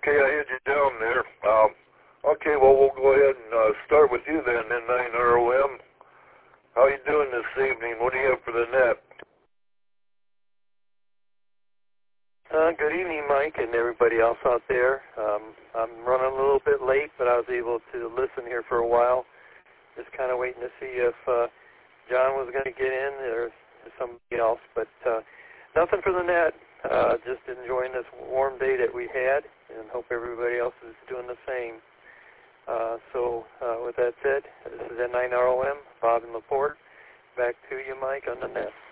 Okay, I had you down there. Okay, well, we'll go ahead and start with you then, N9ROM. How you doing this evening? What do you have for the net? Good evening, Mike, and everybody else out there. I'm running a little bit late, but I was able to listen here for a while. Just kind of waiting to see if John was going to get in or somebody else. But nothing for the net. Just enjoying this warm day that we had, and hope everybody else is doing the same. So with that said, this is N9ROM, Bob and Laporte. Back to you, Mike, on the net.